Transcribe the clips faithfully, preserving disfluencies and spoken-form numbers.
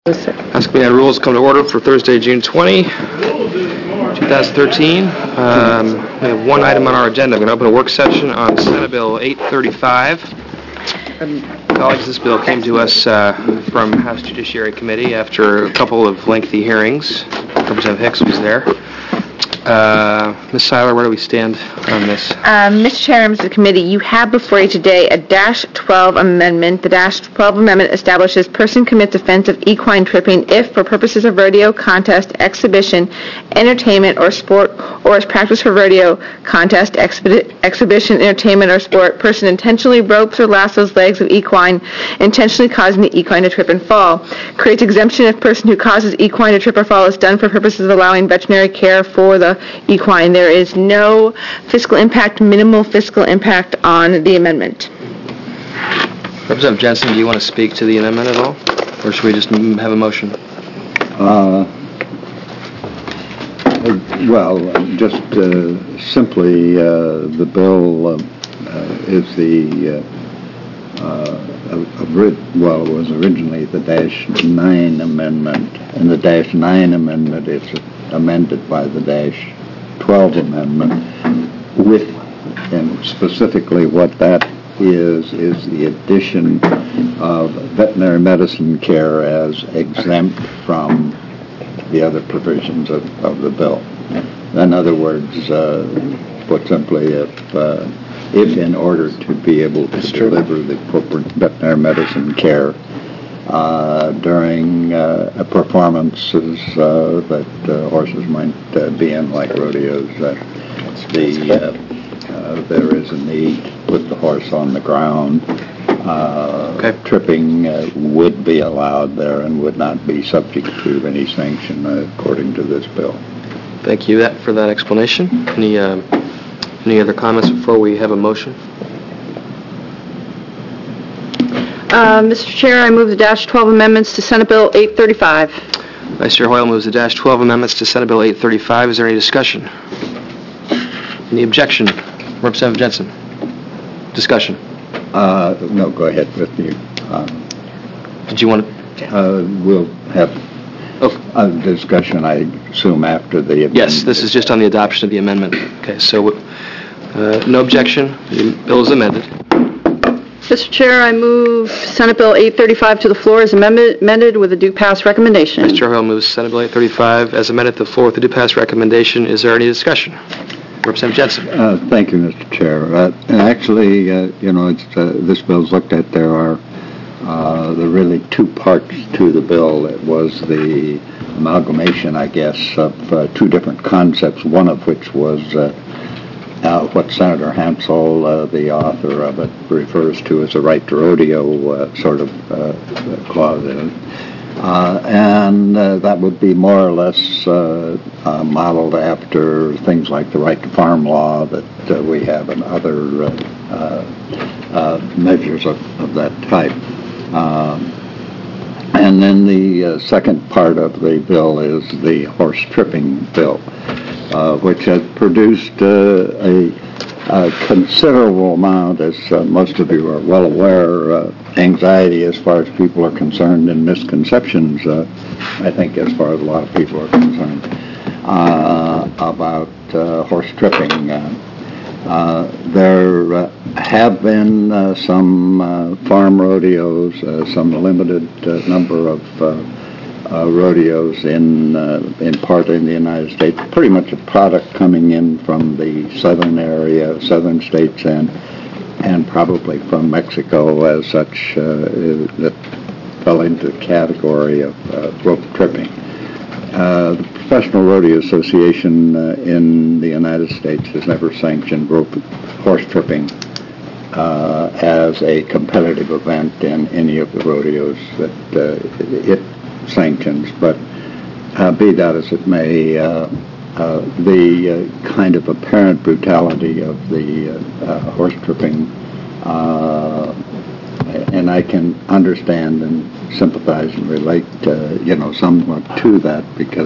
House Committee on Rules come to order for Thursday, June twentieth, twenty thirteen. Um, we have one item on our agenda. I'm going to open a work session on Senate Bill eight thirty-five. Colleagues, this bill came to us uh, from House Judiciary Committee after a couple of lengthy hearings. Representative Hicks was there. Uh, Miz Seiler, where do we stand on this? Uh, Mister Chair, members of the committee, you have before you today a Dash twelve amendment. The Dash twelve amendment establishes person commits offense of equine tripping if, for purposes of rodeo contest, exhibition, entertainment, or sport, or as practice for rodeo contest, exhibi- exhibition, entertainment, or sport, person intentionally ropes or lassos legs of equine, intentionally causing the equine to trip and fall. Creates exemption if person who causes equine to trip or fall is done for purposes of allowing veterinary care for the equine. There is no fiscal impact, minimal fiscal impact on the amendment. Representative Jensen, do you want to speak to the amendment at all? Or should we just have a motion? Uh, well, just uh, simply, uh, the bill uh, uh, is the, uh, uh, ori- well, it was originally the Dash nine amendment, and the Dash nine amendment is amended by the Dash twelve amendment with, and specifically what that is, is the addition of veterinary medicine care as exempt from the other provisions of, of the bill. In other words, uh, put simply, if, uh, if in order to be able to deliver the appropriate veterinary medicine care Uh, during uh, performances uh, that uh, horses might uh, be in, like rodeos, uh, the, uh, uh, there is a need to put the horse on the ground. Uh, okay. Tripping uh, would be allowed there and would not be subject to any sanction uh, according to this bill. Thank you that, for that explanation. Any, uh, any other comments before we have a motion? Uh, Mister Chair, I move the Dash twelve amendments to Senate Bill eight thirty-five. Vice Chair Hoyle moves the Dash twelve amendments to Senate Bill eight thirty-five. Is there any discussion? Any objection? Representative Jensen. Discussion. Uh, no, go ahead with you. Uh, Did you want to? Uh, we'll have oh. a discussion, I assume, after the amendment. Yes, this is just on the adoption of the amendment. Okay, so uh, no objection. The bill is amended. Mister Chair, I move Senate Bill eight thirty-five to the floor as amended, amended with a due pass recommendation. Mister Hoyle moves Senate Bill eight thirty-five as amended to the floor with a due pass recommendation. Is there any discussion? Representative Jensen. Uh, thank you, Mister Chair. Uh, and actually, uh, you know, it's, uh, this bill's looked at. There are uh, there are really two parts to the bill. It was the amalgamation, I guess, of uh, two different concepts, one of which was uh, Uh, what Senator Hansel, uh, the author of it, refers to as a right to rodeo uh, sort of uh, clause in it. Uh, and uh, that would be more or less uh, uh, modeled after things like the right to farm law that uh, we have and other uh, uh, uh, measures of, of that type. Um, and then the uh, second part of the bill is the horse tripping bill. Uh, which has produced uh, a, a considerable amount, as uh, most of you are well aware, uh, anxiety as far as people are concerned and misconceptions, uh, I think, as far as a lot of people are concerned, uh, about uh, horse tripping. Uh, uh, there uh, have been uh, some uh, farm rodeos, uh, some limited uh, number of uh, Uh, rodeos in uh, in part in the United States, pretty much a product coming in from the southern area, southern states, and and probably from Mexico as such, uh, that fell into the category of uh, rope tripping. Uh, the Professional Rodeo Association uh, in the United States has never sanctioned rope horse tripping uh, as a competitive event in any of the rodeos that uh, it sanctions, but uh, be that as it may, uh, uh, the uh, kind of apparent brutality of the uh, uh, horse tripping, uh, and I can understand and sympathize and relate, uh, you know, somewhat to that because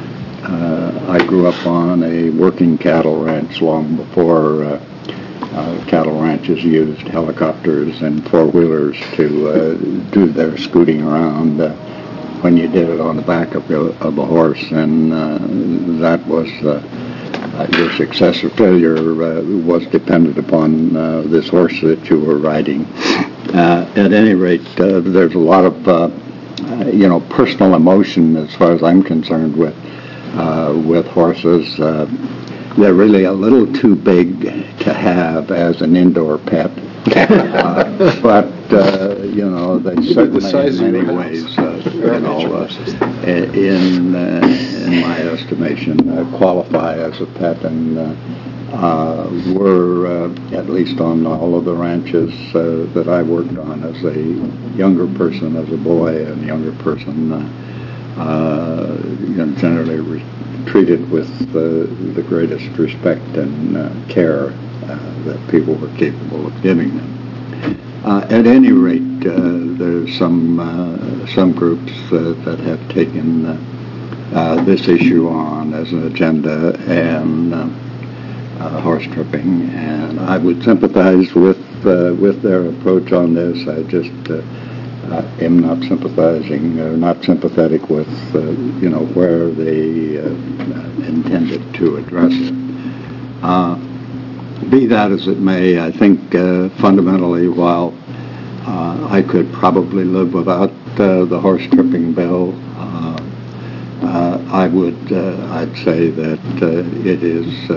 uh, I grew up on a working cattle ranch long before uh, uh, cattle ranches used helicopters and four-wheelers to uh, do their scooting around. Uh, when you did it on the back of, the, of a horse, and uh, that was uh, uh, your success or failure uh, was dependent upon uh, this horse that you were riding. Uh, at any rate, uh, there's a lot of uh, uh, you know personal emotion as far as I'm concerned with uh, with horses. Uh, they're really a little too big to have as an indoor pet. uh, but uh, you know they certainly, the size in of many your ways, uh, you know, uh, in uh, in my estimation, uh, qualify as a pet, and uh, uh, were uh, at least on all of the ranches uh, that I worked on as a younger person, as a boy, and younger person, uh, uh, you know, generally re- treated with uh, the greatest respect and uh, care Uh, that people were capable of giving them. Uh, at any rate, uh, there's some uh, some groups uh, that have taken uh, uh, this issue on as an agenda and uh, uh, horse tripping, and I would sympathize with uh, with their approach on this. I just uh, uh, am not sympathizing or not sympathetic with uh, you know where they uh, intended to address it. Uh, Be that as it may, I think uh, fundamentally, while uh, I could probably live without uh, the horse tripping bill, uh, uh, I would, uh, I'd say that uh, it is uh,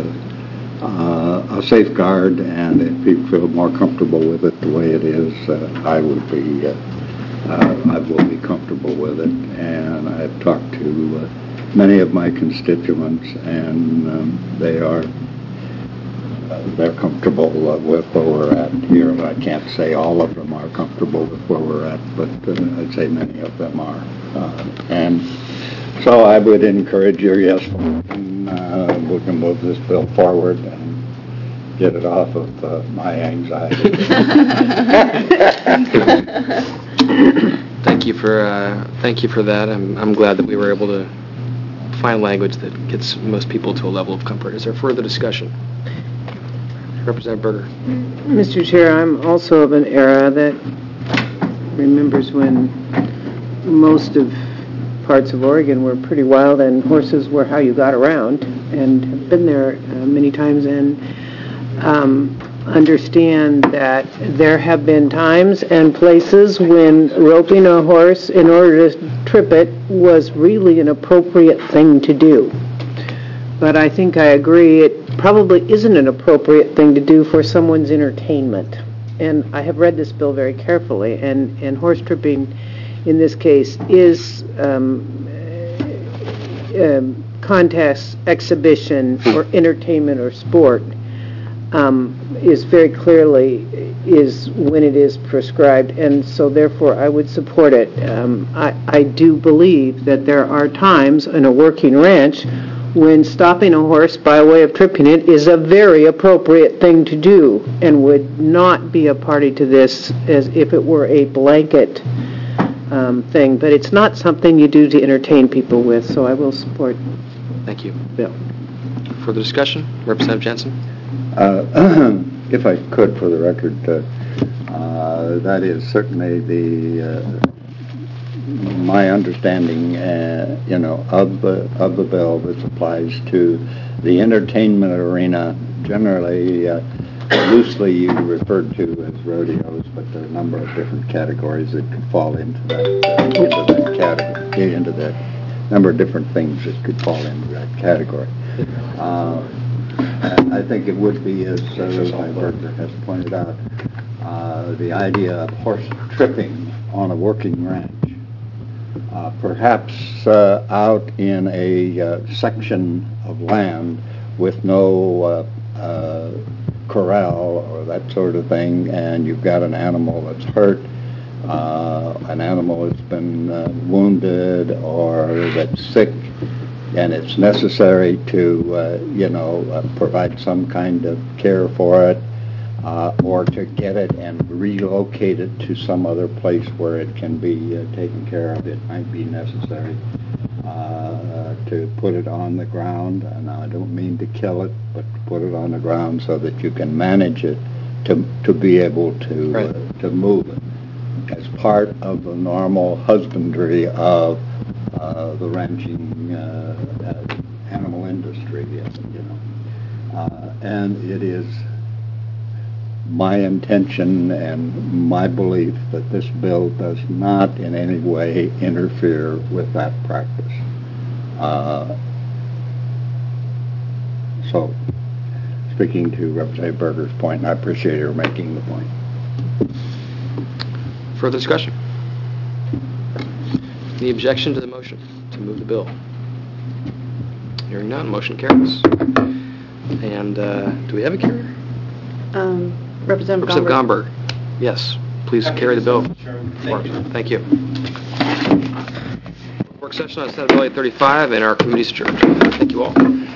uh, a safeguard, and if people feel more comfortable with it the way it is, uh, I would be, uh, uh, I will be comfortable with it. And I've talked to uh, many of my constituents, and um, they are. They're comfortable uh, with where we're at here. I can't say all of them are comfortable with where we're at, but uh, I'd say many of them are. Uh, and so I would encourage your yes vote, and uh, we can move this bill forward and get it off of uh, my anxiety. Thank you for uh, thank you for that. I'm I'm glad that we were able to find language that gets most people to a level of comfort. Is there further discussion? Representative Berger. Mister Chair, I'm also of an era that remembers when most of parts of Oregon were pretty wild and horses were how you got around, and have been there uh, many times, and um, understand that there have been times and places when roping a horse in order to trip it was really an appropriate thing to do. But I think I agree it probably isn't an appropriate thing to do for someone's entertainment. And I have read this bill very carefully, and, and horse tripping in this case is um, um, contest, exhibition, or entertainment or sport um, is very clearly is when it is prescribed, and so therefore I would support it. Um, I, I do believe that there are times in a working ranch when stopping a horse by way of tripping it is a very appropriate thing to do, and would not be a party to this as if it were a blanket um, thing. But it's not something you do to entertain people with, so I will support. Thank you. Bill. Further discussion? Representative Jensen. Uh, if I could, for the record, uh, uh, that is certainly the uh, my understanding, uh, you know, of the of the bill that applies to the entertainment arena. Generally, uh, loosely you referred to as rodeos, but there are a number of different categories that could fall into that uh, into that category, into that number of different things that could fall into that category. Uh, I think it would be, as uh, Berger has pointed out, uh, the idea of horse tripping on a working ranch. Uh, perhaps uh, out in a uh, section of land with no uh, uh, corral or that sort of thing, and you've got an animal that's hurt, uh, an animal that's been uh, wounded or that's sick, and it's necessary to, uh, you know, uh, provide some kind of care for it, uh, or to get it and relocate it to some other place where it can be uh, taken care of. It might be necessary uh, to put it on the ground. Now, I don't mean to kill it, but to put it on the ground so that you can manage it to to be able to Right. uh, to move it. as part of the normal husbandry of uh, the ranching uh, uh, animal industry, you know. Uh, and it is my intention and my belief that this bill does not in any way interfere with that practice. Uh, so, speaking to Representative Berger's point, and I appreciate her making the point. Further discussion? Any objection to the motion to move the bill? Hearing none, motion carries. And uh, do we have a carrier? Um, Representative Representative Gomberg. Gomberg. Yes, please carry the bill. Thank you. Thank you. Work session on Senate Bill eight thirty-five and our committee's adjourned. Thank you all.